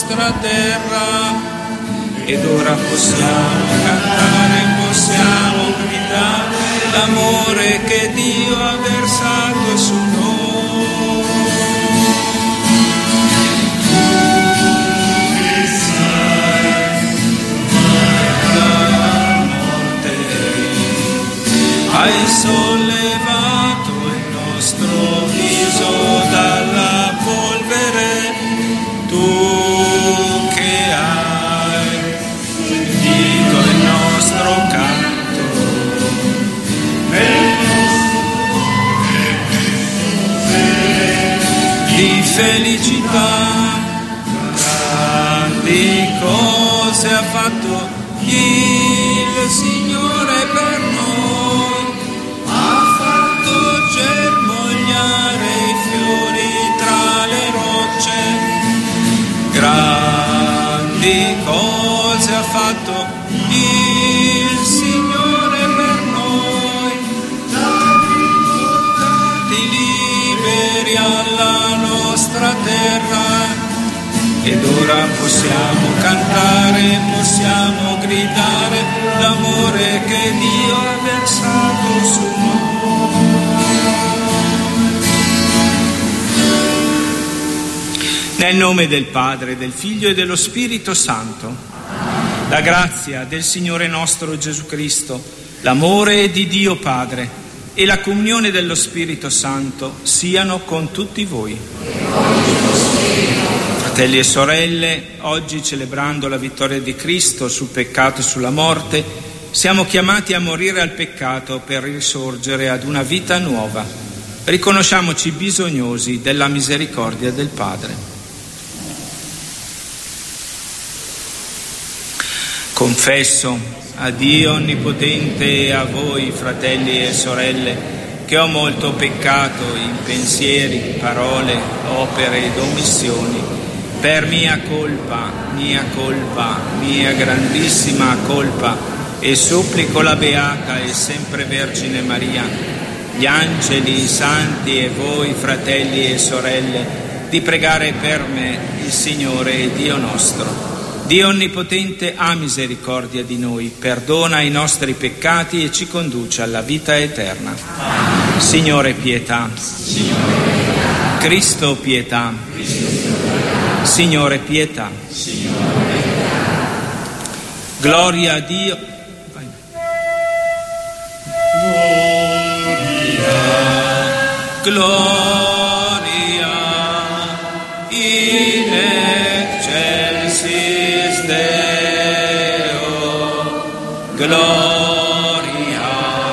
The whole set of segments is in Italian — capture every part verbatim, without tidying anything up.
nostra terra. Ed ora possiamo cantare, possiamo gridare l'amore che Dio ha versato su noi. La morte hai sollevato il nostro viso dalla polvere, tu che hai udito il nostro canto, di felicità, grandi cose ha fatto il Signore per noi, ha fatto germogliare i fiori tra le rocce, grandi cose ha fatto il Signore per noi, portati liberi alla nostra terra. Ed ora possiamo cantare, possiamo gridare l'amore che Dio ha versato su noi. Nel nome del Padre, del Figlio e dello Spirito Santo, la grazia del Signore nostro Gesù Cristo, l'amore di Dio Padre e la comunione dello Spirito Santo siano con tutti voi. Fratelli e sorelle, oggi celebrando la vittoria di Cristo sul peccato e sulla morte, siamo chiamati a morire al peccato per risorgere ad una vita nuova. Riconosciamoci bisognosi della misericordia del Padre. Confesso a Dio Onnipotente e a voi, fratelli e sorelle, che ho molto peccato in pensieri, parole, opere ed omissioni, per mia colpa, mia colpa, mia grandissima colpa, e supplico la Beata e sempre Vergine Maria, gli angeli, i santi e voi, fratelli e sorelle, di pregare per me il Signore e Dio nostro. Dio Onnipotente ha misericordia di noi, perdona i nostri peccati e ci conduce alla vita eterna. Signore, pietà. Cristo, pietà. Signore, pietà. Gloria a Dio. Gloria, gloria in excelsis Deo. Gloria,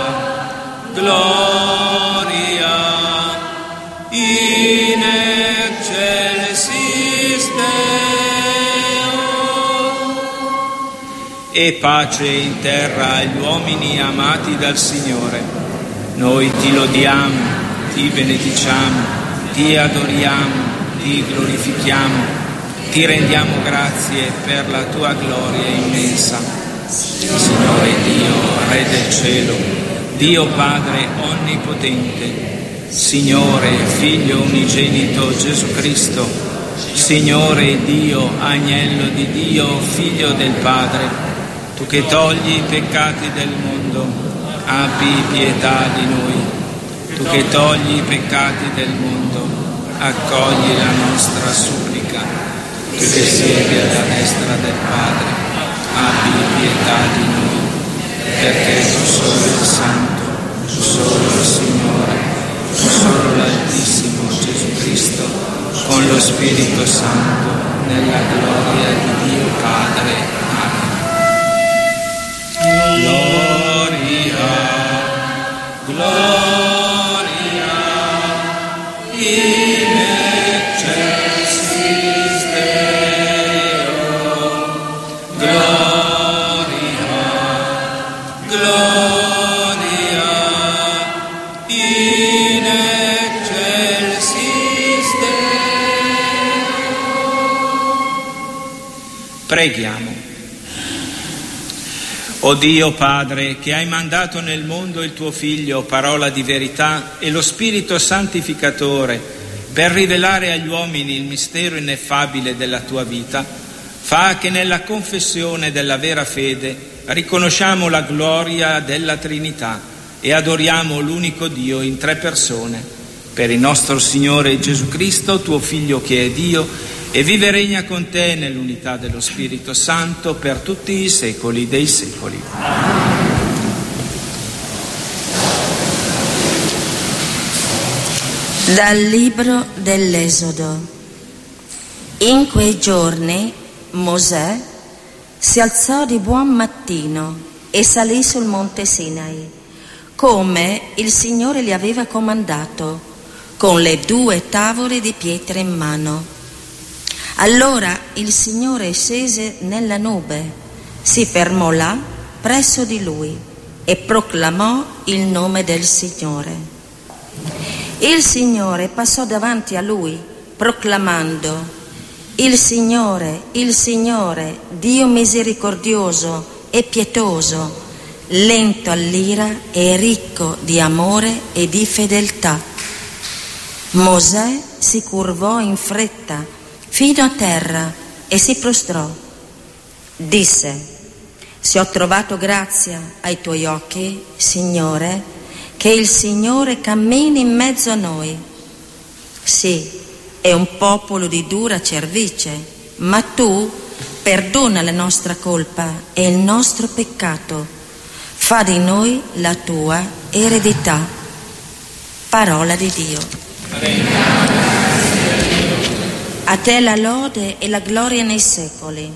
gloria in excelsis Deo. E pace in terra agli uomini amati dal Signore. Noi ti lodiamo, ti benediciamo, ti adoriamo, ti glorifichiamo, ti rendiamo grazie per la tua gloria immensa. Signore Dio, Re del cielo, Dio Padre Onnipotente, Signore Figlio unigenito Gesù Cristo, Signore Dio, Agnello di Dio, Figlio del Padre, tu che togli i peccati del mondo, abbi pietà di noi. Tu che togli i peccati del mondo, accogli la nostra supplica. Tu che siedi alla destra del Padre, abbi pietà di noi, perché tu solo il Santo, tu solo il Signore, tu solo l'Altissimo Gesù Cristo, con lo Spirito Santo, nella gloria di Dio Padre. Amen. Gloria, gloria in excelsis Deo. Gloria, gloria in excelsis Deo. Preghiamo. O Dio Padre, che hai mandato nel mondo il tuo Figlio, parola di verità, e lo Spirito Santificatore, per rivelare agli uomini il mistero ineffabile della tua vita, Fa che nella confessione della vera fede riconosciamo la gloria della Trinità e adoriamo l'unico Dio in tre persone, per il nostro Signore Gesù Cristo, tuo Figlio che è Dio, e vive e regna con te nell'unità dello Spirito Santo per tutti i secoli dei secoli. Dal libro dell'Esodo. In quei giorni Mosè si alzò di buon mattino e salì sul monte Sinai, come il Signore gli aveva comandato, con le due tavole di pietra in mano. Allora il Signore scese nella nube, si fermò là presso di lui e proclamò il nome del Signore. Il Signore passò davanti a lui, proclamando: Il Signore, il Signore, Dio misericordioso e pietoso, lento all'ira e ricco di amore e di fedeltà. Mosè si curvò in fretta fino a terra e si prostrò. Disse: Se ho trovato grazia ai tuoi occhi, Signore, che il Signore cammini in mezzo a noi. Sì, è un popolo di dura cervice, ma tu perdona la nostra colpa e il nostro peccato. Fa di noi la tua eredità. Parola di Dio. A te la lode e la gloria nei secoli.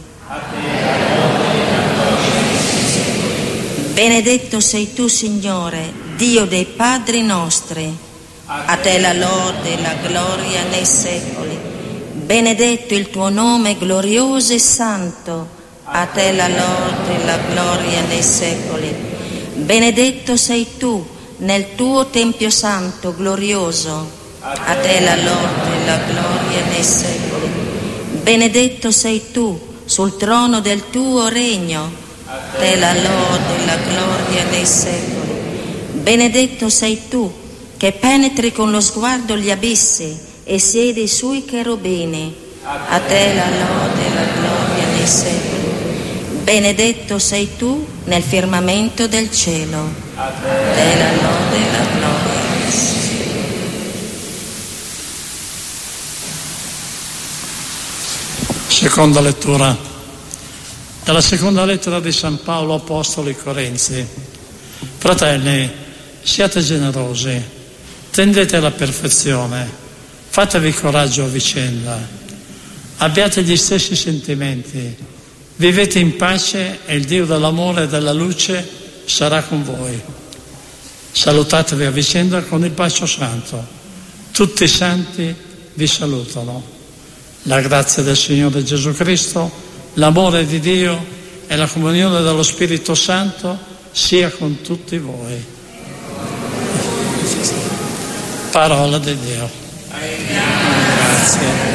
Benedetto sei tu, Signore, Dio dei padri nostri. A te la lode e la gloria nei secoli. Benedetto il tuo nome glorioso e santo. A te la lode e la gloria nei secoli. Benedetto sei tu nel tuo tempio santo glorioso. A te la lode e la gloria nei secoli. Benedetto sei tu sul trono del tuo regno. A te la lode e la gloria nei secoli. Benedetto sei tu che penetri con lo sguardo gli abissi e siedi sui cherubini. A te la lode e la gloria nei secoli. Benedetto sei tu nel firmamento del cielo. A te la lode e la gloria nei secoli. Seconda lettura. Dalla seconda lettera di San Paolo Apostolo ai Corinzi. Fratelli, siate generosi, tendete alla perfezione, fatevi coraggio a vicenda, abbiate gli stessi sentimenti, vivete in pace e il Dio dell'amore e della luce sarà con voi. Salutatevi a vicenda con il bacio santo. Tutti i santi vi salutano. La grazia del Signore Gesù Cristo, l'amore di Dio e la comunione dello Spirito Santo sia con tutti voi. Parola di Dio. Grazie.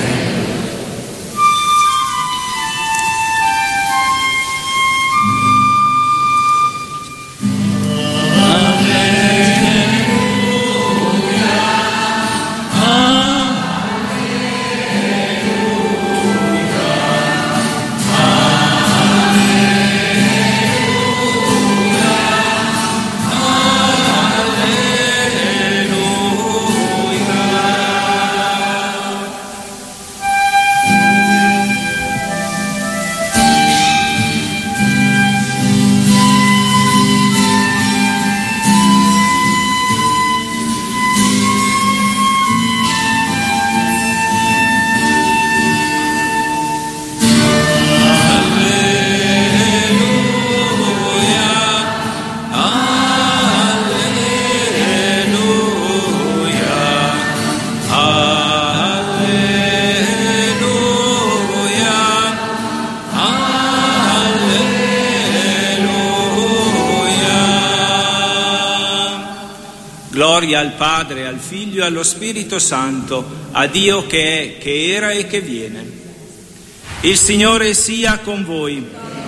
Gloria al Padre, al Figlio e allo Spirito Santo, a Dio che è, che era e che viene. Il Signore sia con voi.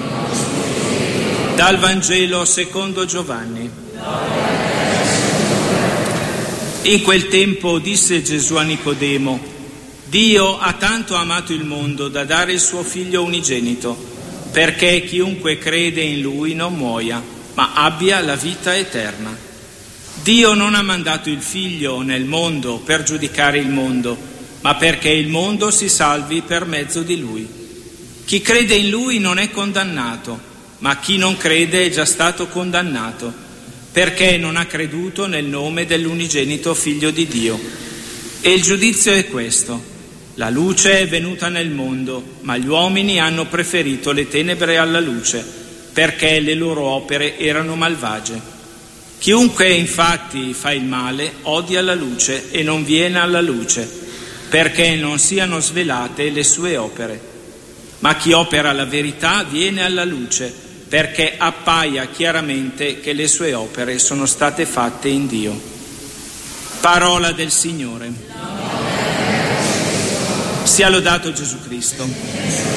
Dal Vangelo secondo Giovanni. In quel tempo disse Gesù a Nicodemo: Dio ha tanto amato il mondo da dare il suo figlio unigenito, perché chiunque crede in lui non muoia, ma abbia la vita eterna. Dio non ha mandato il figlio nel mondo per giudicare il mondo, ma perché il mondo si salvi per mezzo di lui. Chi crede in lui non è condannato, ma chi non crede è già stato condannato, perché non ha creduto nel nome dell'unigenito figlio di Dio. E il giudizio è questo: la luce è venuta nel mondo, ma gli uomini hanno preferito le tenebre alla luce, perché le loro opere erano malvagie. Chiunque infatti fa il male odia la luce e non viene alla luce, perché non siano svelate le sue opere. Ma chi opera la verità viene alla luce, perché appaia chiaramente che le sue opere sono state fatte in Dio. Parola del Signore. Sia lodato Gesù Cristo.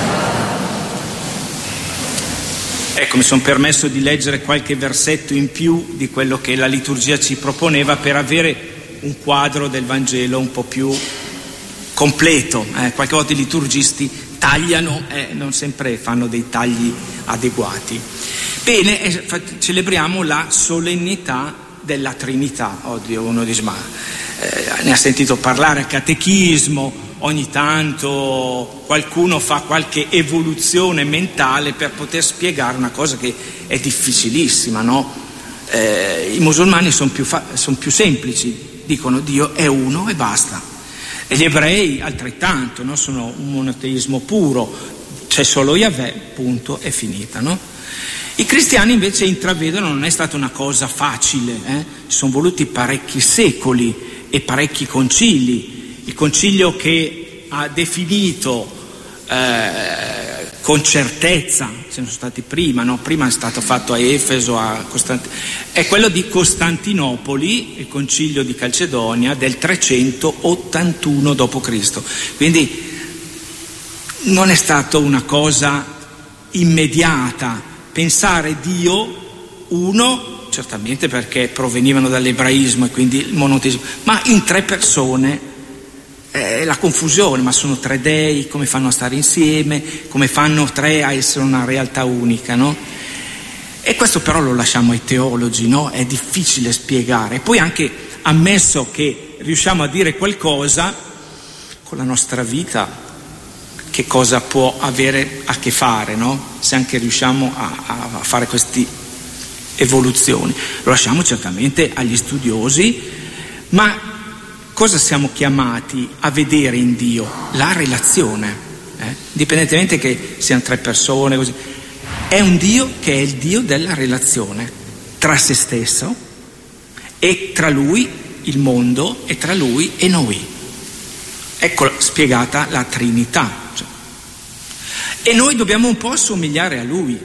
Ecco, mi sono permesso di leggere qualche versetto in più di quello che la liturgia ci proponeva per avere un quadro del Vangelo un po' più completo. Eh, qualche volta i liturgisti tagliano e eh, non sempre fanno dei tagli adeguati. Bene, eh, celebriamo la solennità della Trinità. Oddio, uno dice, ma eh, ne ha sentito parlare al catechismo, ogni tanto qualcuno fa qualche evoluzione mentale per poter spiegare una cosa che è difficilissima, no? Eh, I musulmani sono più, fa- son più semplici, dicono Dio è uno e basta. E gli ebrei altrettanto, no? Sono un monoteismo puro, c'è solo Yahweh, punto, è finita, no? I cristiani invece intravedono, non è stata una cosa facile, eh? Ci sono voluti parecchi secoli e parecchi concili. Il concilio che ha definito eh, con certezza, ce ne sono stati prima, no? Prima è stato fatto a Efeso, a Costant- è quello di Costantinopoli, il concilio di Calcedonia del trecentottantuno dopo Cristo. Quindi non è stata una cosa immediata pensare Dio uno, certamente perché provenivano dall'ebraismo e quindi il monoteismo, ma in tre persone. È la confusione, ma sono tre dei, come fanno a stare insieme, come fanno tre a essere una realtà unica, no? E questo però lo lasciamo ai teologi, no? È difficile spiegare. Poi anche ammesso che riusciamo a dire qualcosa, con la nostra vita che cosa può avere a che fare, no? Se anche riusciamo a, a fare queste evoluzioni. Lo lasciamo certamente agli studiosi, ma cosa siamo chiamati a vedere in Dio? La relazione, eh? Indipendentemente che siano tre persone, così. È un Dio che è il Dio della relazione tra se stesso e tra Lui, il mondo, e tra Lui e noi. Ecco spiegata la Trinità. Cioè. E noi dobbiamo un po' assomigliare a Lui.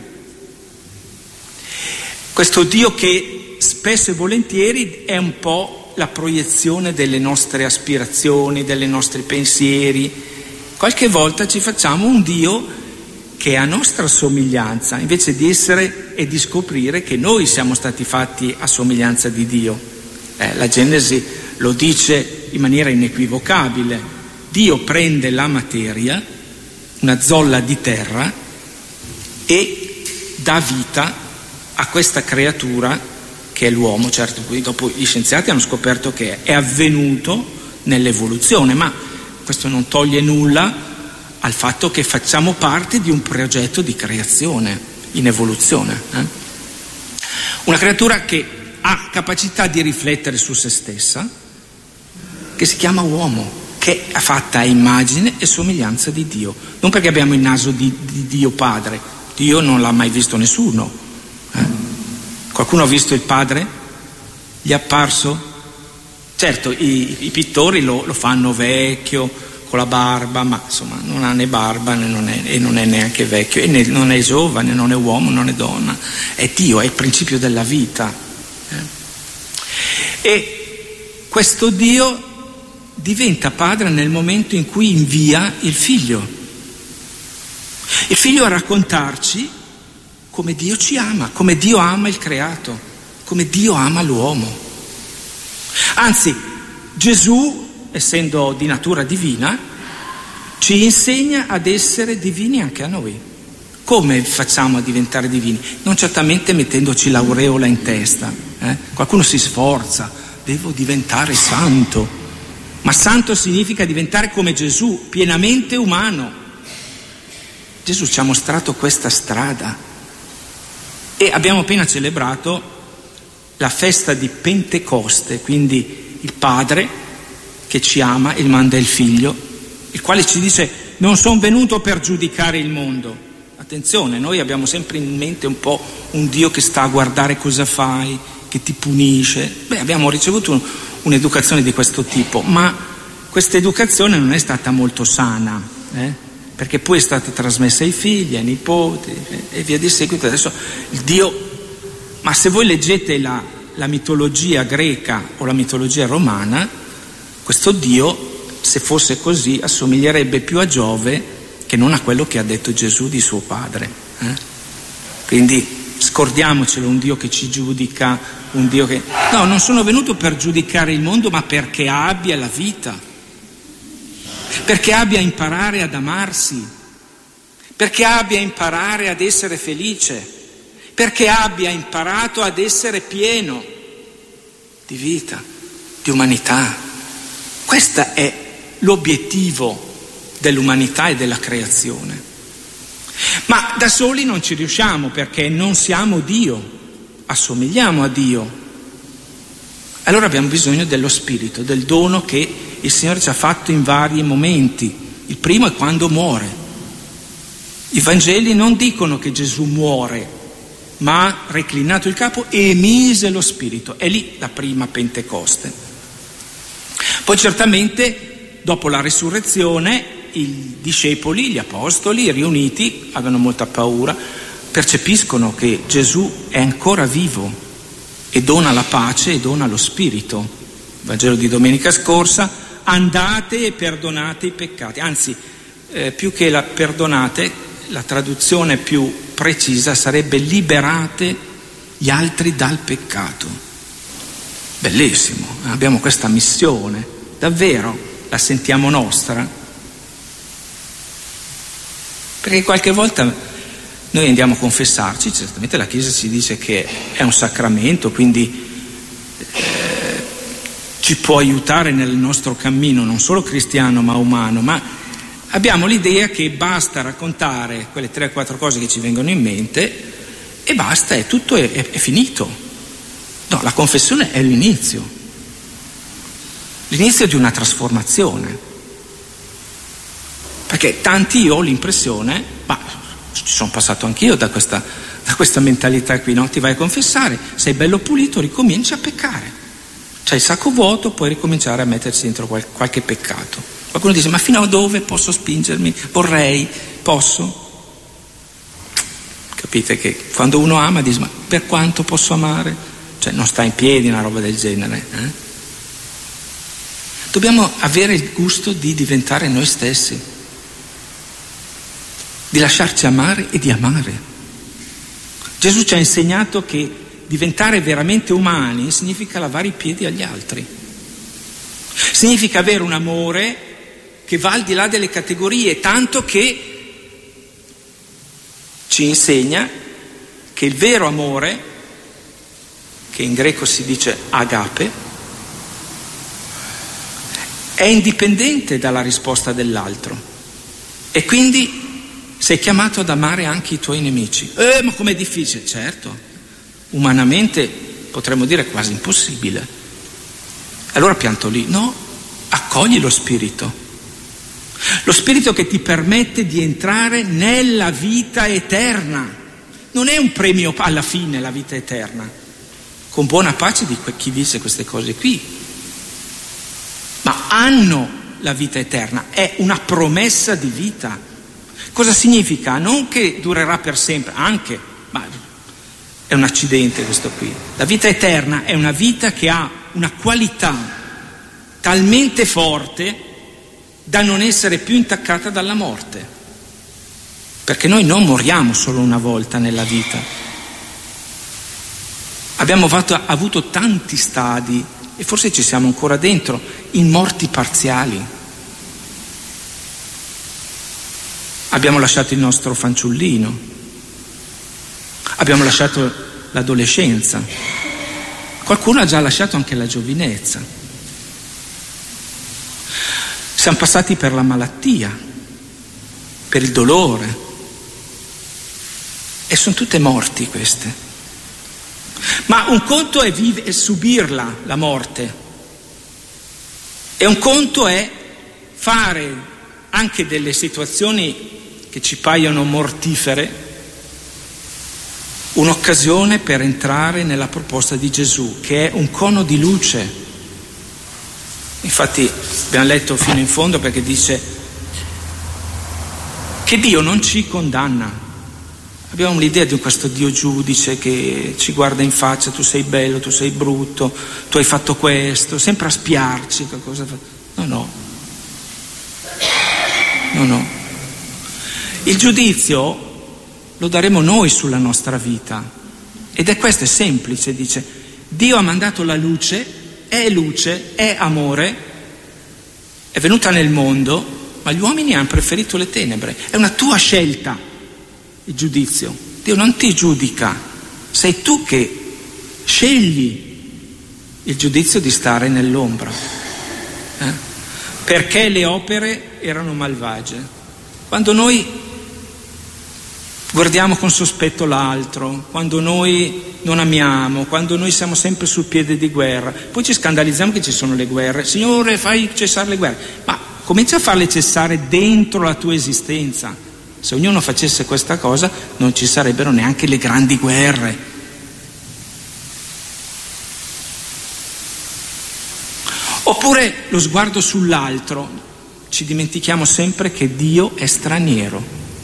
Questo Dio che spesso e volentieri è un po' la proiezione delle nostre aspirazioni, dei nostri pensieri. Qualche volta ci facciamo un Dio che è a nostra somiglianza, invece di essere e di scoprire che noi siamo stati fatti a somiglianza di Dio. Eh, la Genesi lo dice in maniera inequivocabile. Dio prende la materia, una zolla di terra, e dà vita a questa creatura che è l'uomo. Certo, poi dopo gli scienziati hanno scoperto che è avvenuto nell'evoluzione, ma questo non toglie nulla al fatto che facciamo parte di un progetto di creazione in evoluzione. Eh? Una creatura che ha capacità di riflettere su se stessa, che si chiama uomo, che è fatta a immagine e somiglianza di Dio. Non perché abbiamo il naso di, di Dio Padre, Dio non l'ha mai visto nessuno. Eh? Qualcuno ha visto il Padre? Gli è apparso? Certo, i, i pittori lo, lo fanno vecchio, con la barba, ma insomma non ha né barba né non è, e non è neanche vecchio, e né, non è giovane, non è uomo, non è donna. È Dio, è il principio della vita. Eh? E questo Dio diventa Padre nel momento in cui invia il Figlio. Il Figlio a raccontarci come Dio ci ama, come Dio ama il creato, come Dio ama l'uomo. Anzi, Gesù essendo di natura divina, ci insegna ad essere divini anche a noi. Come facciamo a diventare divini? Non certamente mettendoci l'aureola in testa. Eh? Qualcuno si sforza, devo diventare santo. Ma santo significa diventare come Gesù, pienamente umano. Gesù ci ha mostrato questa strada. E abbiamo appena celebrato la festa di Pentecoste, quindi il Padre che ci ama e manda il Figlio, il quale ci dice: non sono venuto per giudicare il mondo. Attenzione, noi abbiamo sempre in mente un po' un Dio che sta a guardare cosa fai, che ti punisce. Beh, abbiamo ricevuto un, un'educazione di questo tipo, ma questa educazione non è stata molto sana, eh? perché poi è stata trasmessa ai figli, ai nipoti eh, e via di seguito. Adesso il Dio, ma se voi leggete la, la mitologia greca o la mitologia romana, questo Dio, se fosse così, assomiglierebbe più a Giove che non a quello che ha detto Gesù di suo padre. Eh? Quindi scordiamocelo, un Dio che ci giudica, un Dio che... No, non sono venuto per giudicare il mondo, ma perché abbia la vita, perché abbia a imparare ad amarsi, perché abbia a imparare ad essere felice, perché abbia imparato ad essere pieno di vita, di umanità. Questo è l'obiettivo dell'umanità e della creazione. Ma da soli non ci riusciamo, perché non siamo Dio, assomigliamo a Dio. Allora abbiamo bisogno dello Spirito, del dono che il Signore ci ha fatto in vari momenti. Il primo è quando muore. I Vangeli non dicono che Gesù muore, ma reclinato il capo emise lo Spirito. È lì la prima Pentecoste. Poi certamente dopo la risurrezione i discepoli, gli apostoli riuniti, avevano molta paura, percepiscono che Gesù è ancora vivo e dona la pace e dona lo Spirito. Vangelo di domenica scorsa: andate e perdonate i peccati. Anzi, eh, più che la perdonate, la traduzione più precisa sarebbe: liberate gli altri dal peccato. Bellissimo, abbiamo questa missione, davvero la sentiamo nostra? Perché qualche volta noi andiamo a confessarci, certamente la Chiesa ci dice che è un sacramento, quindi eh, ci può aiutare nel nostro cammino, non solo cristiano ma umano, ma abbiamo l'idea che basta raccontare quelle tre o quattro cose che ci vengono in mente e basta, è tutto è, è, è finito. No, la confessione è l'inizio, l'inizio di una trasformazione. Perché tanti, io ho l'impressione, ma ci sono passato anch'io da questa, da questa mentalità qui, no? Ti vai a confessare, sei bello pulito, ricominci a peccare. C'hai il sacco vuoto, puoi ricominciare a metterci dentro qual, qualche peccato. Qualcuno dice: ma fino a dove posso spingermi? Vorrei, posso? Capite che quando uno ama dice: ma per quanto posso amare? Cioè non sta in piedi una roba del genere. Eh? Dobbiamo avere il gusto di diventare noi stessi, di lasciarci amare e di amare. Gesù ci ha insegnato che diventare veramente umani significa lavare i piedi agli altri, significa avere un amore che va al di là delle categorie, tanto che ci insegna che il vero amore, che in greco si dice agape, è indipendente dalla risposta dell'altro e quindi sei chiamato ad amare anche i tuoi nemici. Eh, ma com'è difficile? Certo, umanamente potremmo dire quasi impossibile. Allora pianto lì. No, accogli lo Spirito. Lo Spirito che ti permette di entrare nella vita eterna. Non è un premio alla fine la vita eterna, con buona pace di chi dice queste cose qui, ma hanno la vita eterna, è una promessa di vita. Cosa significa? Non che durerà per sempre, anche, ma è un accidente questo qui. La vita eterna è una vita che ha una qualità talmente forte da non essere più intaccata dalla morte, perché noi non moriamo solo una volta nella vita. Abbiamo avuto tanti stadi e forse ci siamo ancora dentro, in morti parziali. Abbiamo lasciato il nostro fanciullino, abbiamo lasciato l'adolescenza, qualcuno ha già lasciato anche la giovinezza. Siamo passati per la malattia, per il dolore, e sono tutte morti queste. Ma un conto è, vive, è subirla, la morte, e un conto è fare anche delle situazioni che ci paiono mortifere un'occasione per entrare nella proposta di Gesù, che è un cono di luce. Infatti abbiamo letto fino in fondo, perché dice che Dio non ci condanna. Abbiamo l'idea di questo Dio giudice che ci guarda in faccia: tu sei bello, tu sei brutto, tu hai fatto questo, sempre a spiarci. Cosa fa... No, no. No, no. Il giudizio lo daremo noi sulla nostra vita, ed è questo, è semplice. Dice: Dio ha mandato la luce, è luce, è amore, è venuta nel mondo, ma gli uomini hanno preferito le tenebre. È una tua scelta il giudizio. Dio non ti giudica, sei tu che scegli il giudizio di stare nell'ombra, eh? Perché le opere erano malvagie. Quando noi guardiamo con sospetto l'altro, quando noi non amiamo, quando noi siamo sempre sul piede di guerra, poi ci scandalizziamo che ci sono le guerre. Signore, fai cessare le guerre, ma comincia a farle cessare dentro la tua esistenza. Se ognuno facesse questa cosa non ci sarebbero neanche le grandi guerre. Oppure lo sguardo sull'altro, ci dimentichiamo sempre che Dio è straniero,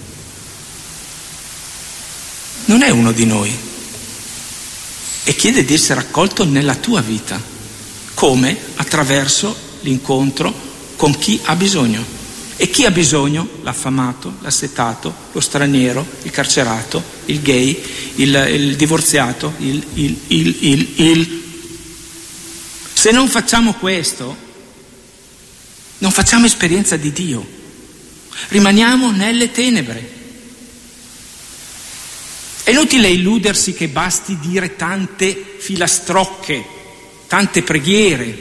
non è uno di noi, e chiede di essere accolto nella tua vita. Come? Attraverso l'incontro con chi ha bisogno. E chi ha bisogno? L'affamato, l'assetato, lo straniero, il carcerato, il gay, il, il divorziato, il, il, il, il, il. Se non facciamo questo, non facciamo esperienza di Dio, rimaniamo nelle tenebre. È inutile illudersi che basti dire tante filastrocche, tante preghiere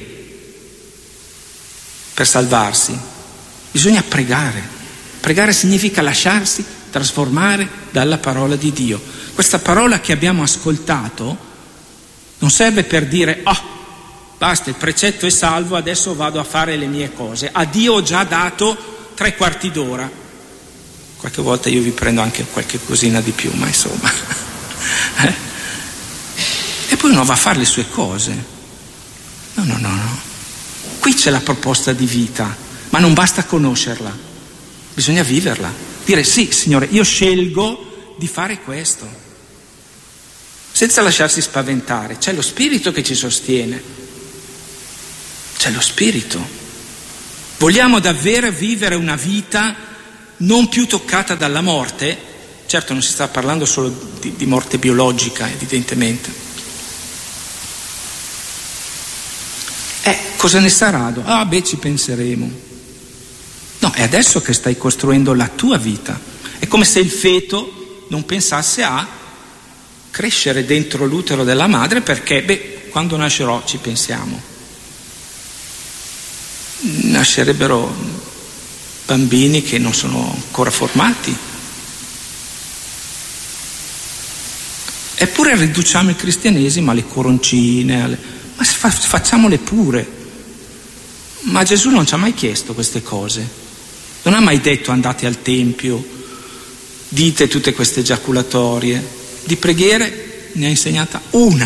per salvarsi. Bisogna pregare. Pregare significa lasciarsi trasformare dalla parola di Dio. Questa parola che abbiamo ascoltato non serve per dire: oh, basta, il precetto è salvo, adesso vado a fare le mie cose. A Dio ho già dato tre quarti d'ora. Qualche volta io vi prendo anche qualche cosina di più, ma insomma. eh? E poi uno va a fare le sue cose. No, no, no, no. Qui c'è la proposta di vita, ma non basta conoscerla, bisogna viverla. Dire: sì, Signore, io scelgo di fare questo, senza lasciarsi spaventare. C'è lo Spirito che ci sostiene, c'è lo Spirito. Vogliamo davvero vivere una vita non più toccata dalla morte? Certo, non si sta parlando solo di, di morte biologica, evidentemente. Eh, cosa ne sarà? Ah, beh, ci penseremo. No, è adesso che stai costruendo la tua vita. È come se il feto non pensasse a crescere dentro l'utero della madre, perché, beh, quando nascerò ci pensiamo. Nascerebbero bambini che non sono ancora formati. Eppure riduciamo il cristianesimo alle coroncine, alle... ma facciamole pure. Ma Gesù non ci ha mai chiesto queste cose, non ha mai detto: andate al tempio, dite tutte queste giaculatorie. Di preghiere ne ha insegnata una.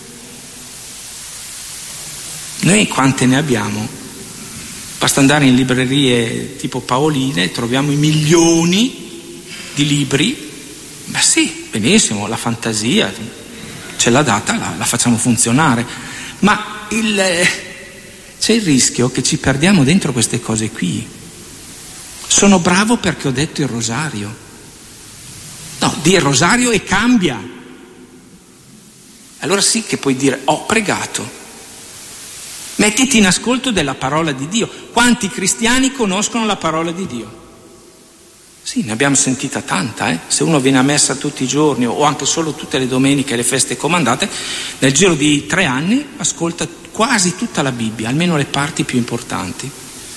Noi quante ne abbiamo? Basta andare in librerie tipo Paoline e troviamo i milioni di libri. Beh sì, benissimo, la fantasia ce l'ha data, la, la facciamo funzionare, ma il, c'è il rischio che ci perdiamo dentro queste cose qui. Sono bravo perché ho detto il rosario. No, di il rosario e cambia. Allora sì che puoi dire: ho pregato. Mettiti in ascolto della parola di Dio. Quanti cristiani conoscono la parola di Dio? Sì, ne abbiamo sentita tanta, eh? Se uno viene a messa tutti i giorni o anche solo tutte le domeniche e le feste comandate, nel giro di tre anni ascolta quasi tutta la Bibbia, almeno le parti più importanti.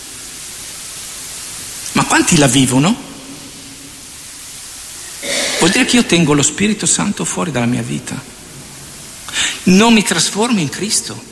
Ma quanti la vivono? Vuol dire che io tengo lo Spirito Santo fuori dalla mia vita. Non mi trasformo in Cristo.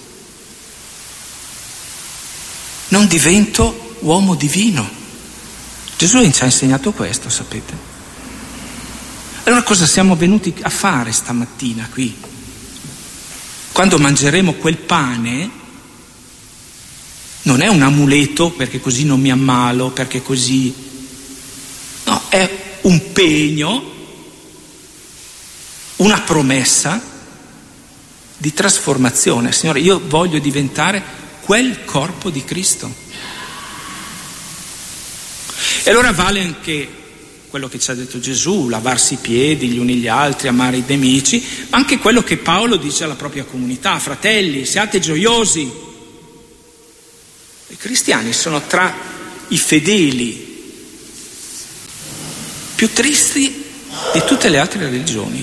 Non divento uomo divino. Gesù ci ha insegnato questo, sapete? Allora cosa siamo venuti a fare stamattina qui? Quando mangeremo quel pane, non è un amuleto perché così non mi ammalo, perché così... No, è un pegno, una promessa di trasformazione. Signore, io voglio diventare quel corpo di Cristo. E allora vale anche quello che ci ha detto Gesù, lavarsi i piedi gli uni gli altri, amare i nemici, ma anche quello che Paolo dice alla propria comunità: fratelli, siate gioiosi. I cristiani sono tra i fedeli più tristi di tutte le altre religioni.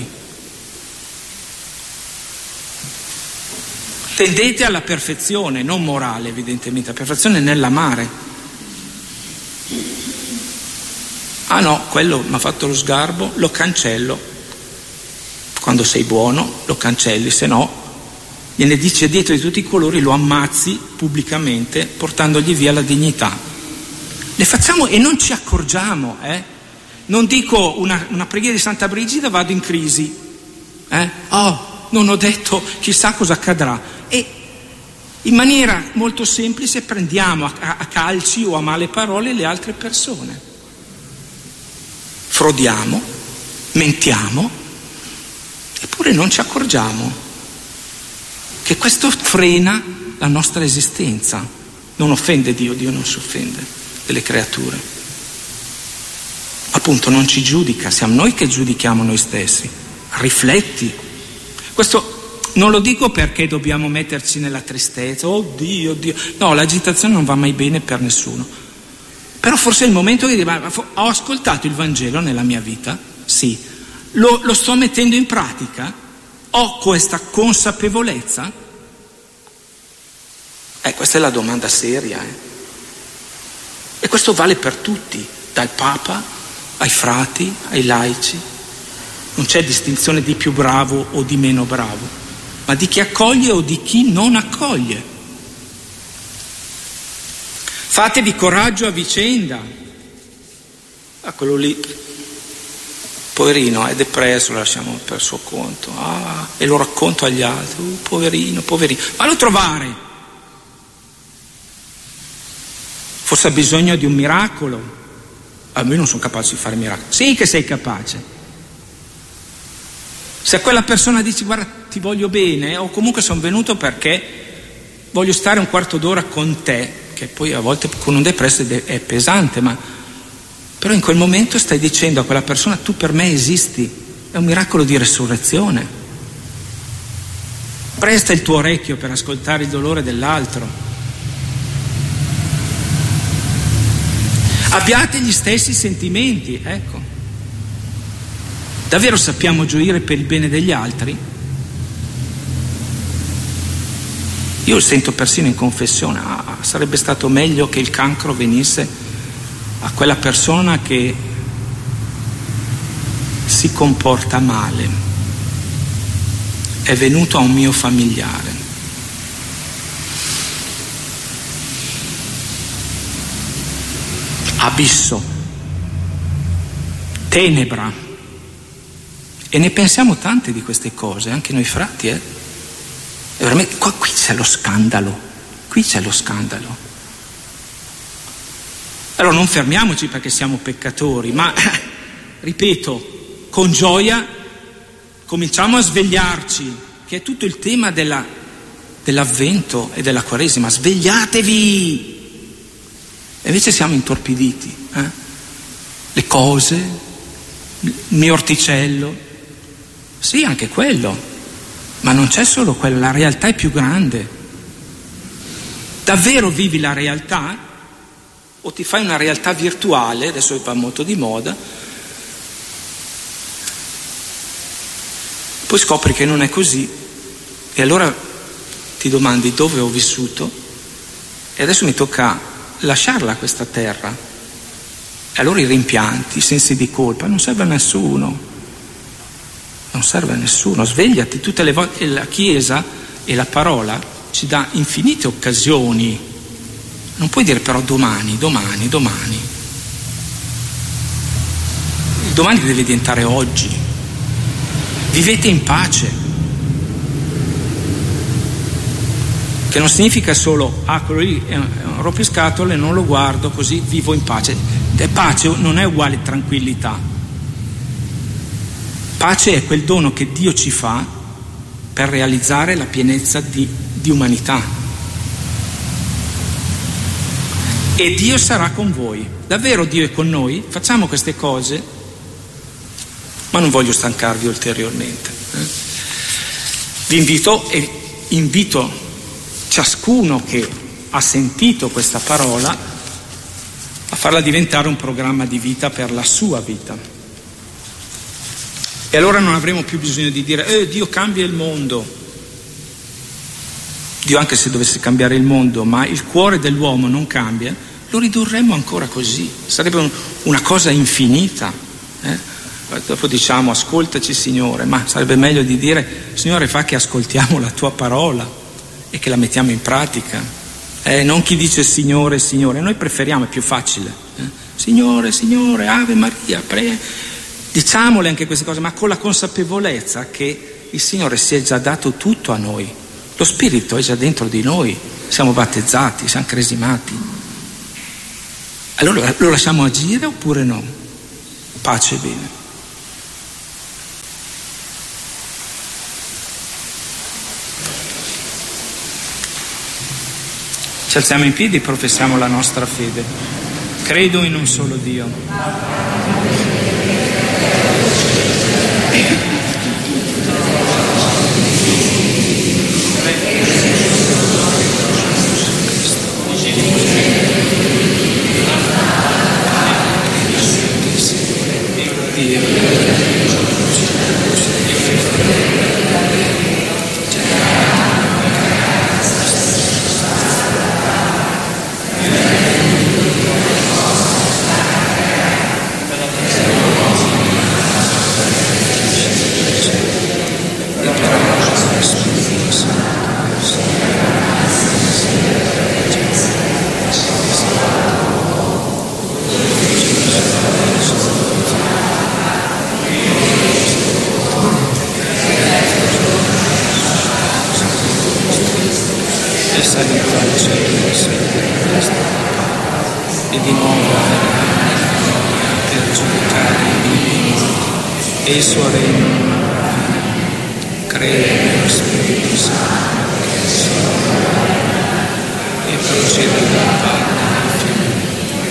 Tendete alla perfezione, non morale evidentemente, la perfezione nell'amare. Ah no, quello mi ha fatto lo sgarbo, lo cancello. Quando sei buono lo cancelli, se no gliene dice dietro di tutti i colori, lo ammazzi pubblicamente portandogli via la dignità. Le facciamo e non ci accorgiamo, eh? Non dico una, una preghiera di Santa Brigida, vado in crisi, eh? Oh, non ho detto chissà cosa accadrà. E in maniera molto semplice prendiamo a, a calci o a male parole le altre persone. Frodiamo, mentiamo, eppure non ci accorgiamo che questo frena la nostra esistenza. Non offende Dio, Dio non si offende delle creature. Appunto non ci giudica, siamo noi che giudichiamo noi stessi. Rifletti. Questo non lo dico perché dobbiamo metterci nella tristezza, oh Dio, Dio. No, l'agitazione non va mai bene per nessuno. Però forse è il momento di dire: ho ascoltato il Vangelo nella mia vita? Sì. Lo, lo sto mettendo in pratica? Ho questa consapevolezza? Eh, questa è la domanda seria. Eh. E questo vale per tutti, dal Papa ai frati, ai laici. Non c'è distinzione di più bravo o di meno bravo, ma di chi accoglie o di chi non accoglie. Fatevi coraggio a vicenda. Ah, quello lì, poverino, è depresso, lo lasciamo per suo conto. Ah, e lo racconto agli altri. Uh, poverino, poverino. Fallo trovare. Forse ha bisogno di un miracolo. Ah, io non sono capace di fare miracoli. Sì che sei capace. Se a quella persona dici: guarda, ti voglio bene, o comunque sono venuto perché voglio stare un quarto d'ora con te, che poi a volte con un depresso è pesante, ma però in quel momento stai dicendo a quella persona: tu per me esisti. È un miracolo di resurrezione. Presta il tuo orecchio per ascoltare il dolore dell'altro. Abbiate gli stessi sentimenti, ecco. Davvero sappiamo gioire per il bene degli altri? Io sento persino in confessione: ah, sarebbe stato meglio che il cancro venisse a quella persona che si comporta male. È venuto a un mio familiare. Abisso, tenebra. E ne pensiamo tante di queste cose, anche noi frati, eh? E veramente, qua, qui c'è lo scandalo, qui c'è lo scandalo. Allora non fermiamoci perché siamo peccatori, ma ripeto, con gioia cominciamo a svegliarci, che è tutto il tema della, dell'avvento e della Quaresima. Svegliatevi! E invece siamo intorpiditi, eh? Le cose, il mio orticello, sì, anche quello. Ma non c'è solo quello, la realtà è più grande. Davvero vivi la realtà? O ti fai una realtà virtuale, adesso va molto di moda, poi scopri che non è così e allora ti domandi dove ho vissuto e adesso mi tocca lasciarla questa terra. E allora i rimpianti, i sensi di colpa, non serve a nessuno, non serve a nessuno. Svegliati, tutte le volte la Chiesa e la parola ci dà infinite occasioni. Non puoi dire però domani, domani, domani. Il domani deve diventare oggi. Vivete in pace. Che non significa solo, ah, quello lì è un rompiscatole, non lo guardo, così vivo in pace. E pace non è uguale tranquillità. Pace è quel dono che Dio ci fa per realizzare la pienezza di, di umanità. E Dio sarà con voi. Davvero Dio è con noi? Facciamo queste cose, ma non voglio stancarvi ulteriormente. Eh? Vi invito e invito ciascuno che ha sentito questa parola a farla diventare un programma di vita per la sua vita. E allora non avremo più bisogno di dire eh, Dio cambia il mondo. Dio, anche se dovesse cambiare il mondo, ma il cuore dell'uomo non cambia, lo ridurremmo ancora così. Sarebbe un, una cosa infinita. Eh? Dopo diciamo ascoltaci Signore, ma sarebbe meglio di dire Signore, fa che ascoltiamo la tua parola e che la mettiamo in pratica. Eh, non chi dice Signore, Signore, noi preferiamo, è più facile. Eh? Signore, Signore, Ave Maria, pre... diciamole anche queste cose, ma con la consapevolezza che il Signore si è già dato tutto a noi. Lo Spirito è già dentro di noi, siamo battezzati, siamo cresimati. Allora lo lasciamo agire oppure no? Pace e bene. Ci alziamo in piedi e professiamo la nostra fede. Credo in un solo Dio. E di nuovo per giudicare i vivi e il suo regno. Credo nello Spirito Santo e procede da parte del Figlio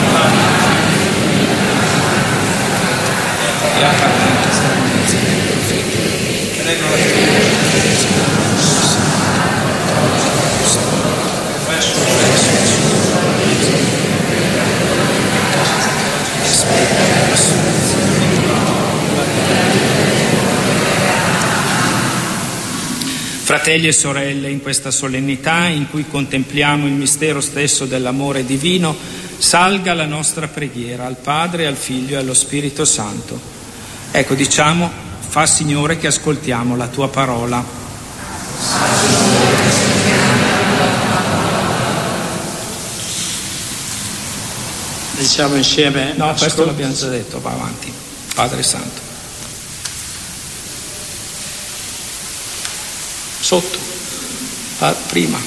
e ha parlato per mezzo dei profeti. Prego la Chiesa Fratelli e sorelle, in questa solennità in cui contempliamo il mistero stesso dell'amore divino, salga la nostra preghiera al Padre, al Figlio e allo Spirito Santo. Ecco, diciamo, fa Signore che ascoltiamo la tua parola. Diciamo insieme. No, questo ascol- l'abbiamo già detto, va avanti. Padre Santo. Sotto, ah, prima.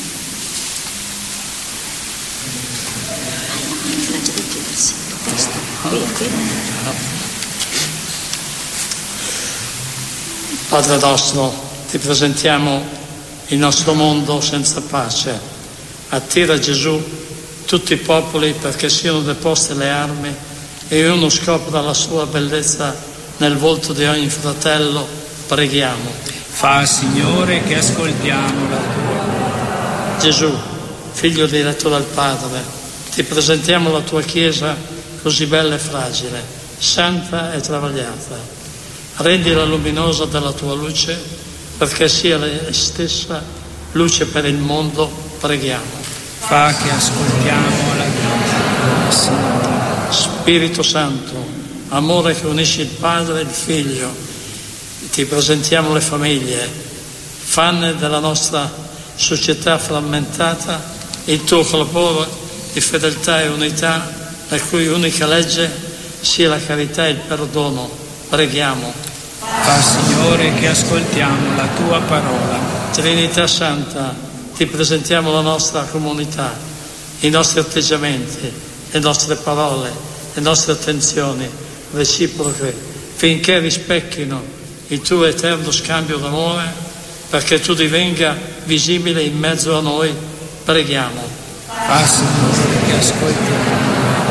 Padre nostro, ti presentiamo il nostro mondo senza pace. Attira Gesù tutti i popoli perché siano deposte le armi e uno scopra la sua bellezza nel volto di ogni fratello. Preghiamo. Fa, Signore, che ascoltiamo la tua. Gesù, Figlio diretto dal Padre, ti presentiamo la tua Chiesa così bella e fragile, santa e travagliata. Rendila luminosa dalla tua luce, perché sia lei stessa luce per il mondo, preghiamo. Fa che ascoltiamo la tua Signore. Spirito Santo, amore che unisce il Padre e il Figlio, ti presentiamo le famiglie, fanne della nostra società frammentata, il tuo clamore di fedeltà e unità, la cui unica legge sia la carità e il perdono. Preghiamo. Fa, Signore, che ascoltiamo la tua parola. Trinità Santa, ti presentiamo la nostra comunità, i nostri atteggiamenti, le nostre parole, le nostre attenzioni reciproche, finché rispecchino il tuo eterno scambio d'amore, perché tu divenga visibile in mezzo a noi. Preghiamo. Fa, Signore, che ascoltiamo.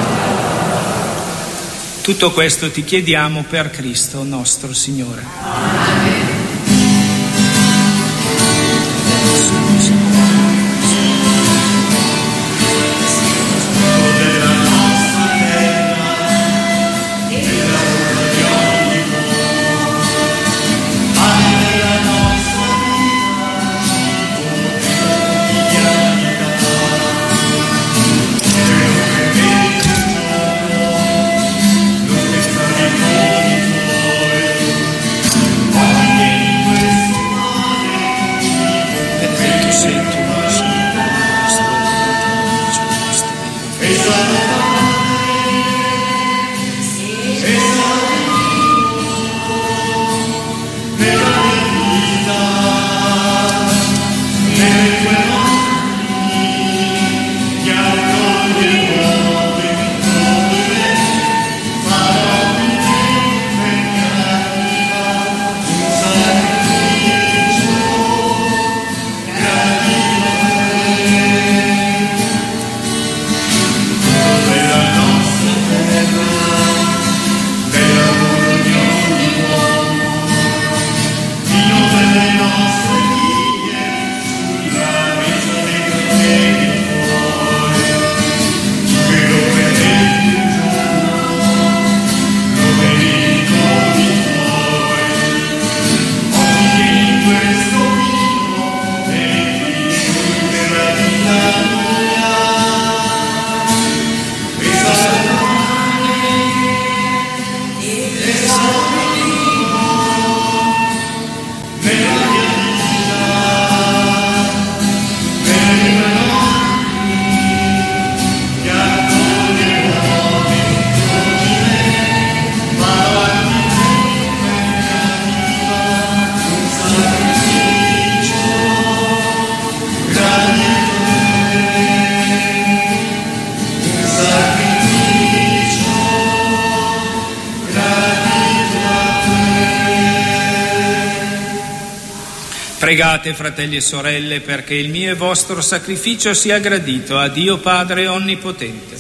Tutto questo ti chiediamo per Cristo nostro Signore. Amen. Pregate, fratelli e sorelle, perché il mio e vostro sacrificio sia gradito a Dio Padre Onnipotente.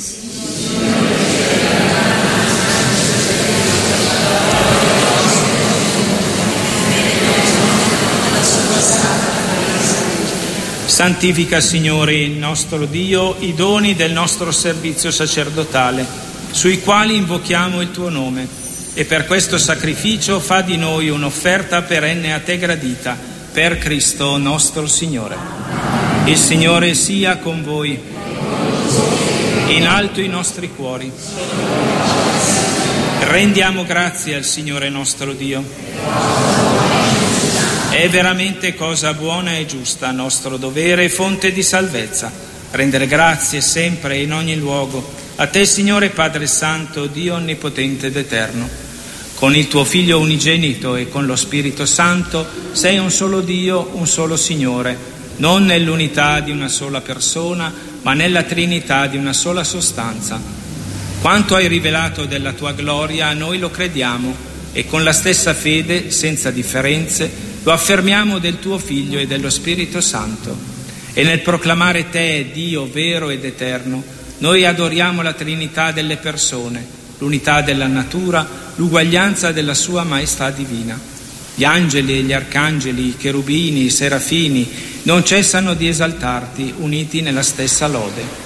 Santifica, Signore, il nostro Dio, i doni del nostro servizio sacerdotale, sui quali invochiamo il tuo nome, e per questo sacrificio fa di noi un'offerta perenne a te gradita, per Cristo nostro Signore. Il Signore sia con voi. In alto i nostri cuori. Rendiamo grazie al Signore nostro Dio. È veramente cosa buona e giusta, nostro dovere e fonte di salvezza, rendere grazie sempre e in ogni luogo a te, Signore Padre Santo, Dio Onnipotente ed Eterno. Con il tuo Figlio unigenito e con lo Spirito Santo sei un solo Dio, un solo Signore, non nell'unità di una sola persona, ma nella Trinità di una sola sostanza. Quanto hai rivelato della tua gloria, noi lo crediamo e con la stessa fede, senza differenze, lo affermiamo del tuo Figlio e dello Spirito Santo. E nel proclamare te, Dio vero ed eterno, noi adoriamo la Trinità delle persone, l'unità della natura, l'uguaglianza della sua maestà divina. Gli angeli e gli arcangeli, i cherubini, i serafini non cessano di esaltarti, uniti nella stessa lode.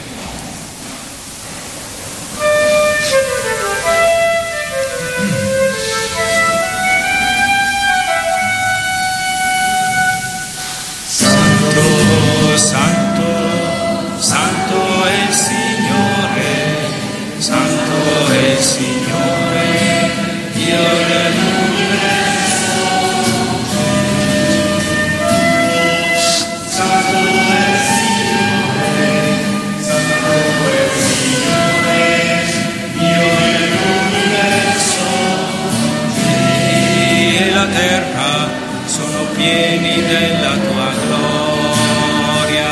Santo, santo, santo è il Signore, santo è il Signore, Dio dell'universo. Santo è il Signore, santo è il Signore, Dio dell'universo. E la terra sono pieni della tua gloria.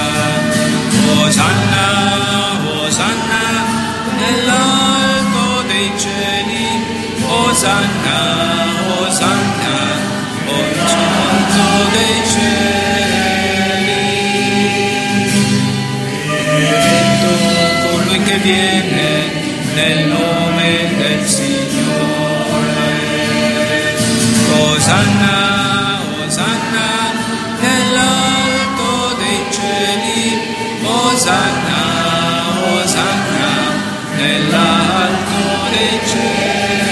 Osanna, Osanna, nell'alto dei cieli. Osanna, Osanna, al centro dei cieli. Benedetto colui che viene nel nome del Signore. Osanna, Osanna, nell'alto dei cieli. Osanna, Osanna, nell'alto dei cieli.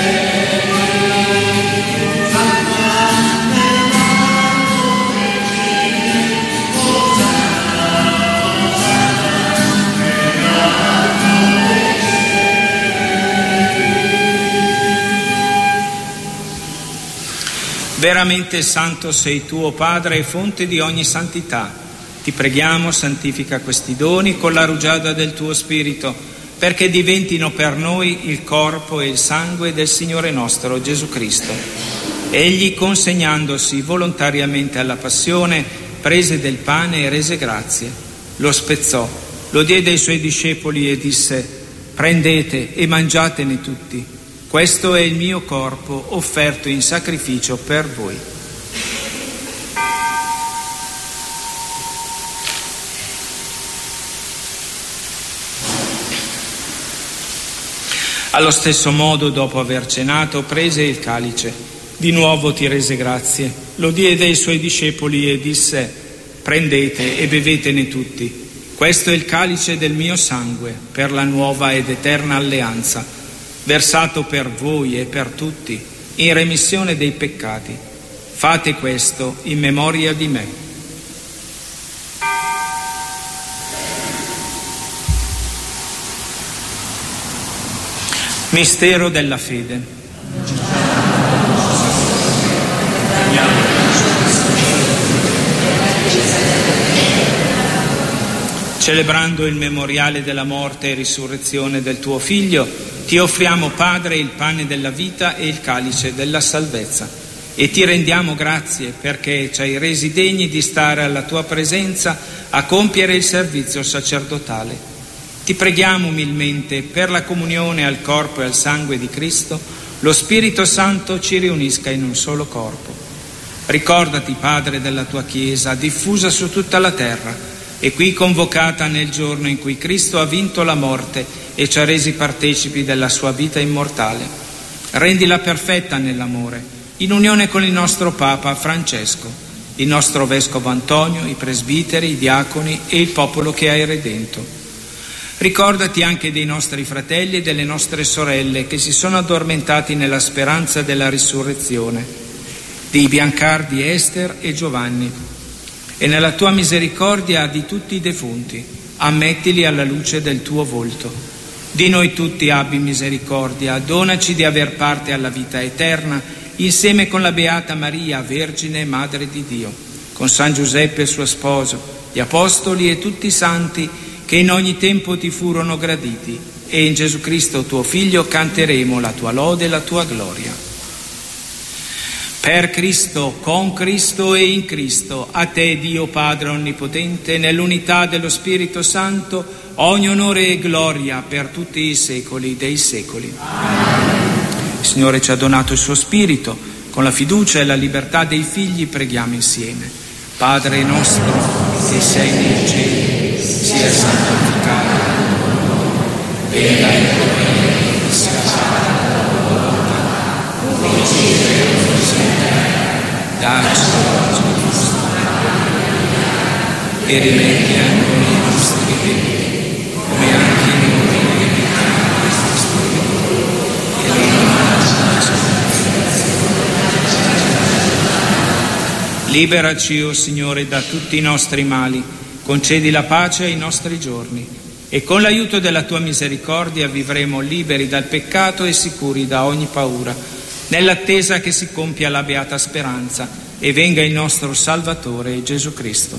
Veramente santo sei tu, o Padre, e fonte di ogni santità. Ti preghiamo, santifica questi doni con la rugiada del tuo Spirito, perché diventino per noi il corpo e il sangue del Signore nostro Gesù Cristo. Egli, consegnandosi volontariamente alla passione, prese del pane e rese grazie. Lo spezzò, lo diede ai suoi discepoli e disse: prendete e mangiatene tutti. Questo è il mio corpo offerto in sacrificio per voi. Allo stesso modo, dopo aver cenato, prese il calice. Di nuovo ti rese grazie, lo diede ai suoi discepoli e disse: prendete e bevetene tutti. Questo è il calice del mio sangue, per la nuova ed eterna alleanza, versato per voi e per tutti, in remissione dei peccati. Fate questo in memoria di me. Mistero della fede. Celebrando il memoriale della morte e risurrezione del tuo Figlio, ti offriamo, Padre, il pane della vita e il calice della salvezza, e ti rendiamo grazie perché ci hai resi degni di stare alla tua presenza a compiere il servizio sacerdotale. Ti preghiamo umilmente per la comunione al corpo e al sangue di Cristo, lo Spirito Santo ci riunisca in un solo corpo. Ricordati, Padre, della tua Chiesa diffusa su tutta la terra e qui convocata nel giorno in cui Cristo ha vinto la morte e ci ha resi partecipi della sua vita immortale. Rendila perfetta nell'amore, in unione con il nostro Papa Francesco, il nostro Vescovo Antonio, i presbiteri, i diaconi e il popolo che hai redento. Ricordati anche dei nostri fratelli e delle nostre sorelle che si sono addormentati nella speranza della risurrezione, di Biancardi, Ester e Giovanni, e nella tua misericordia di tutti i defunti, ammettili alla luce del tuo volto. Di noi tutti abbi misericordia, donaci di aver parte alla vita eterna, insieme con la Beata Maria, Vergine e Madre di Dio, con San Giuseppe suo sposo, gli Apostoli e tutti i santi che in ogni tempo ti furono graditi, e in Gesù Cristo tuo Figlio canteremo la tua lode e la tua gloria. Per Cristo, con Cristo e in Cristo, a te, Dio Padre Onnipotente, nell'unità dello Spirito Santo, ogni onore e gloria per tutti i secoli dei secoli. Il Signore ci ha donato il suo Spirito, con la fiducia e la libertà dei figli preghiamo insieme. Padre nostro, che sei nei cieli, sia santificato il tuo nome, venga il tuo regno, sia fatta la tua volontà, come in cielo così in terra. dacci e rimetti a noi i nostri debiti, come anche noi rimettiamo ai nostri debitori, e non lasciarci cadere. Liberaci, o Signore, da tutti i nostri mali, concedi la pace ai nostri giorni, e con l'aiuto della tua misericordia vivremo liberi dal peccato e sicuri da ogni paura, nell'attesa che si compia la beata speranza e venga il nostro Salvatore Gesù Cristo.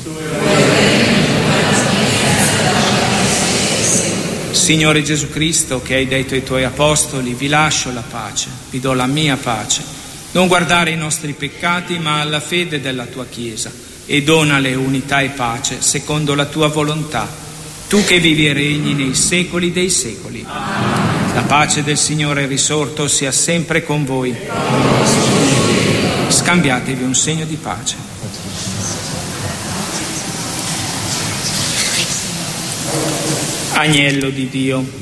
Signore Gesù Cristo, che hai detto ai tuoi apostoli: vi lascio la pace, vi do la mia pace, non guardare i nostri peccati ma alla fede della tua Chiesa, e donale unità e pace secondo la tua volontà, tu che vivi e regni nei secoli dei secoli. La pace del Signore risorto sia sempre con voi. Scambiatevi un segno di pace. Agnello di Dio.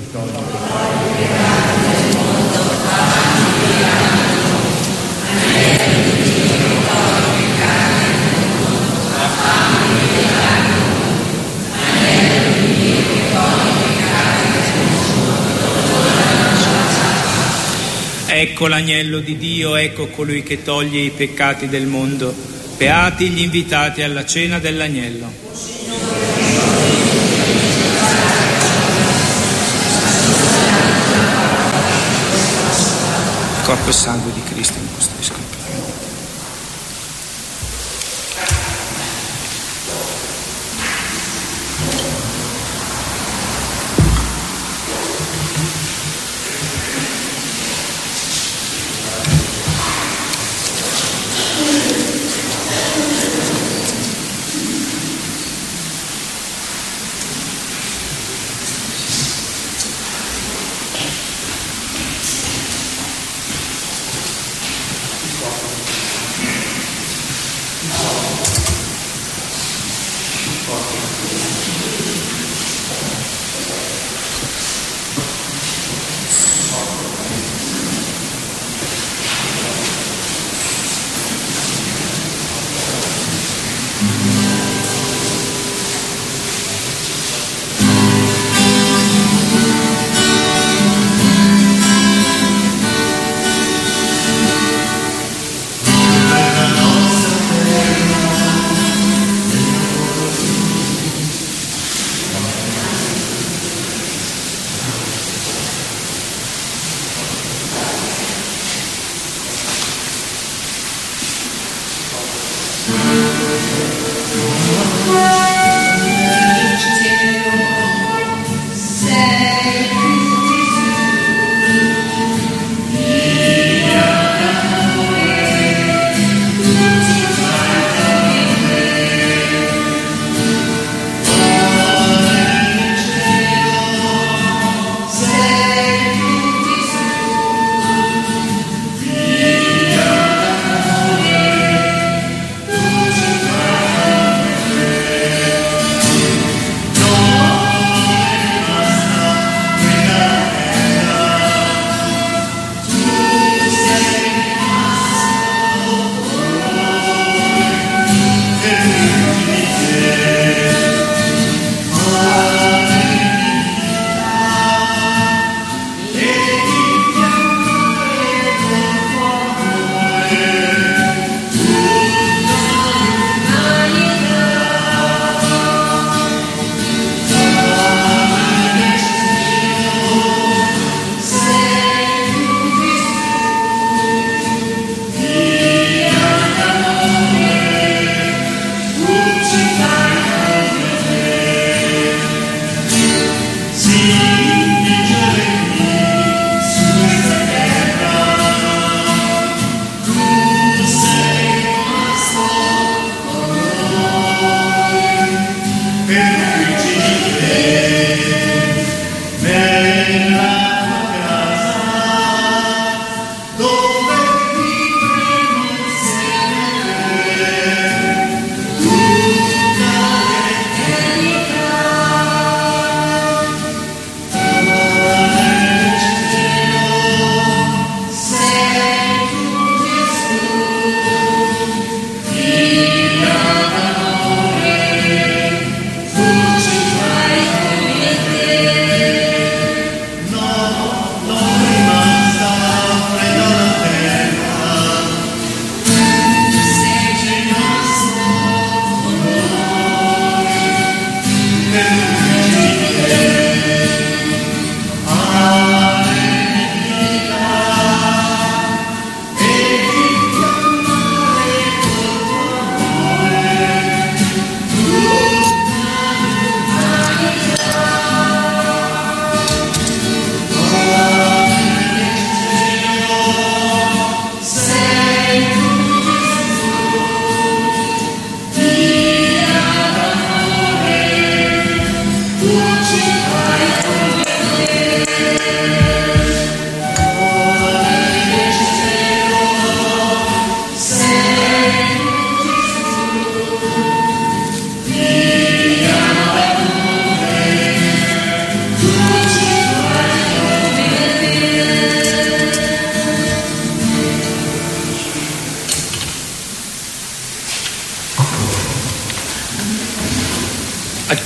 Ecco l'agnello di Dio, ecco colui che toglie i peccati del mondo. Beati gli invitati alla cena dell'agnello. Il corpo e sangue di Cristo in custodiscono.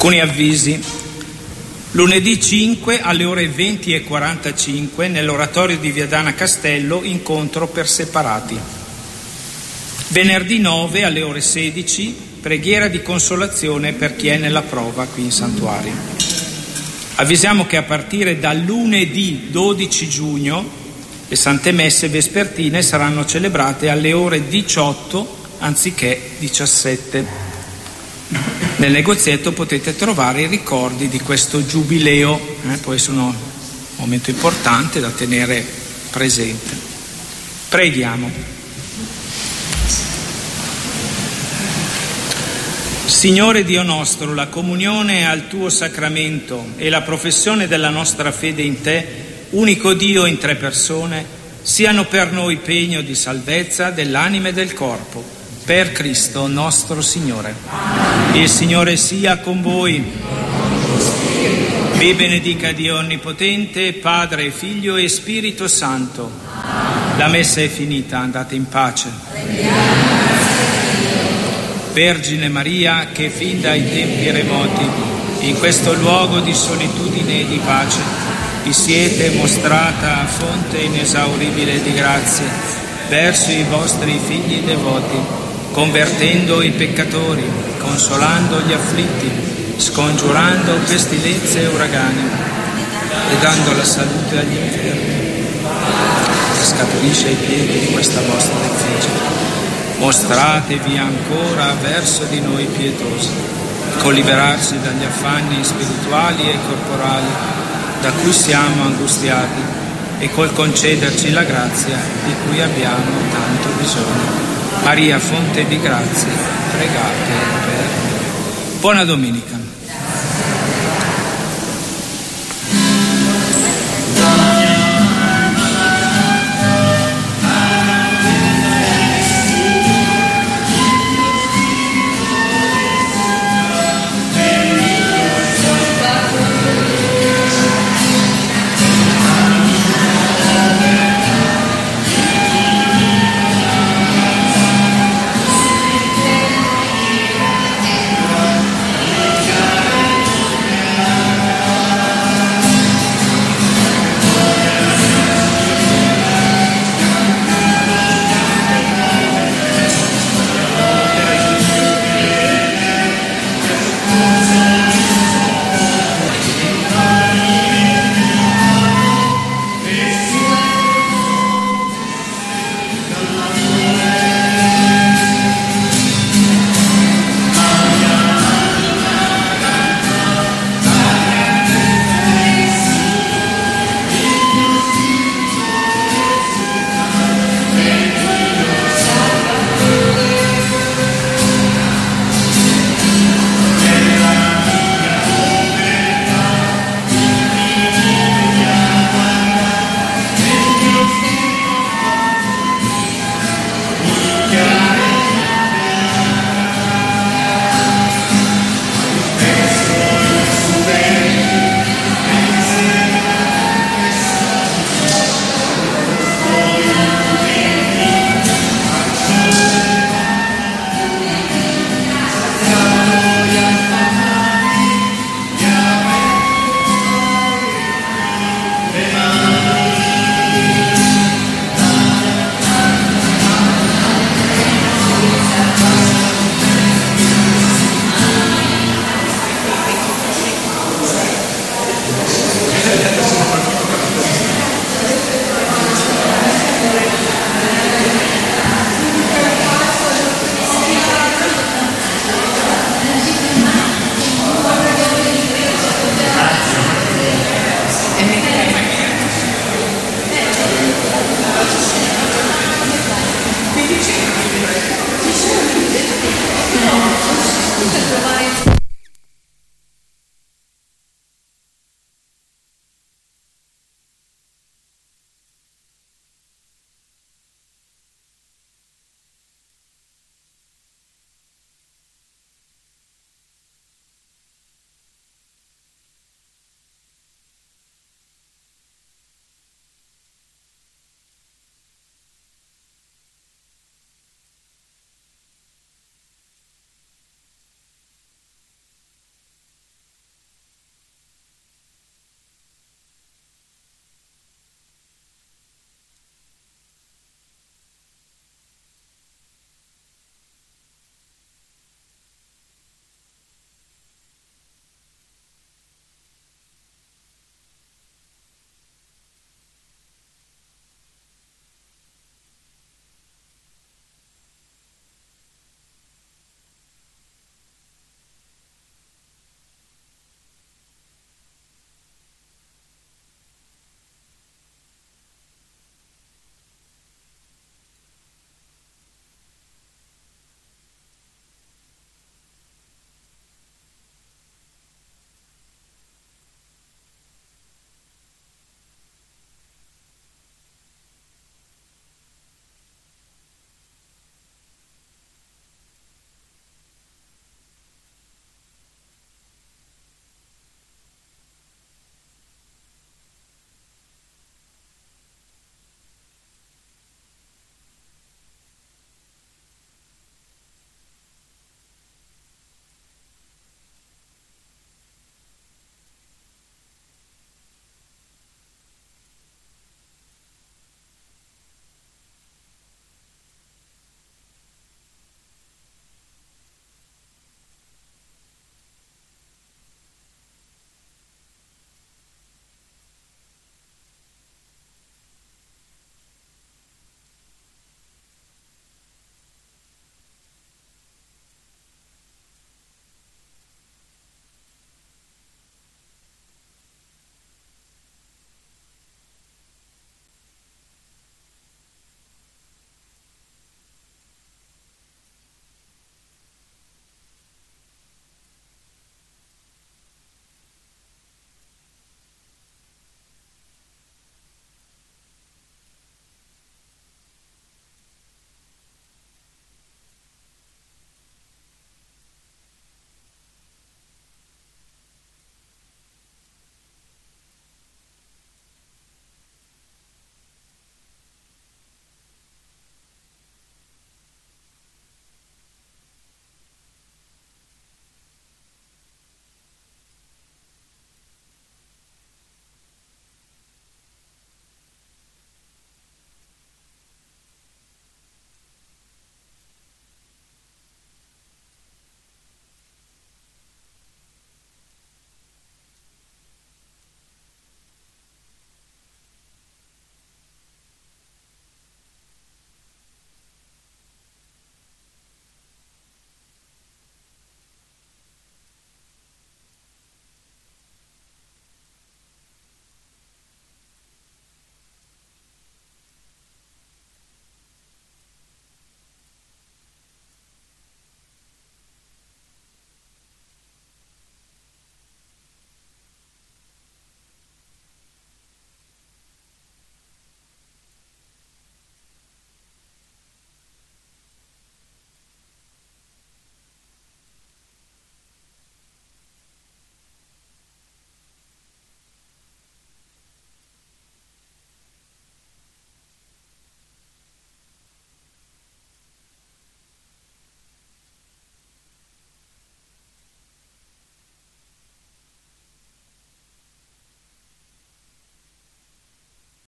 Alcuni avvisi. Lunedì cinque alle ore venti e quarantacinque nell'oratorio di Viadana Castello, incontro per separati. Venerdì nove alle ore sedici, preghiera di consolazione per chi è nella prova qui in santuario. Avvisiamo che a partire da lunedì dodici giugno le Sante Messe vespertine saranno celebrate alle ore diciotto anziché diciassette. Nel negozietto potete trovare i ricordi di questo giubileo, eh, poi sono un momento importante da tenere presente. Preghiamo. Signore Dio nostro, la comunione al tuo sacramento e la professione della nostra fede in te, unico Dio in tre persone, siano per noi pegno di salvezza dell'anima e del corpo, per Cristo nostro Signore. Il Signore sia con voi. Vi benedica Dio Onnipotente, Padre, Figlio e Spirito Santo. La messa è finita, andate in pace. Vergine Maria, che fin dai tempi remoti, in questo luogo di solitudine e di pace, vi siete mostrata fonte inesauribile di grazie verso i vostri figli devoti, convertendo i peccatori, consolando gli afflitti, scongiurando pestilenze e uragani e dando la salute agli infermi, che scaturisce ai piedi di questa vostra effigie. Mostratevi ancora verso di noi pietosi, col liberarci dagli affanni spirituali e corporali da cui siamo angustiati e col concederci la grazia di cui abbiamo tanto bisogno. Maria, fonte di grazie, pregate per noi. Buona domenica.